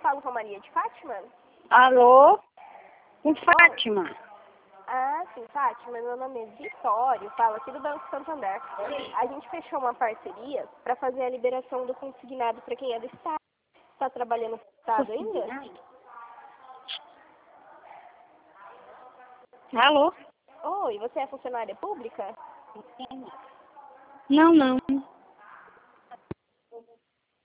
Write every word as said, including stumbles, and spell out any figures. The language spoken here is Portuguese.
falo com a Maria de Fátima? Alô? Com Fátima. Ah, sim, Fátima. Meu nome é Vitório, falo aqui do Banco Santander. A gente fechou uma parceria para fazer a liberação do consignado para quem é do Estado. Está trabalhando no Estado ainda? Alô? Oi, você é funcionária pública? Não, não.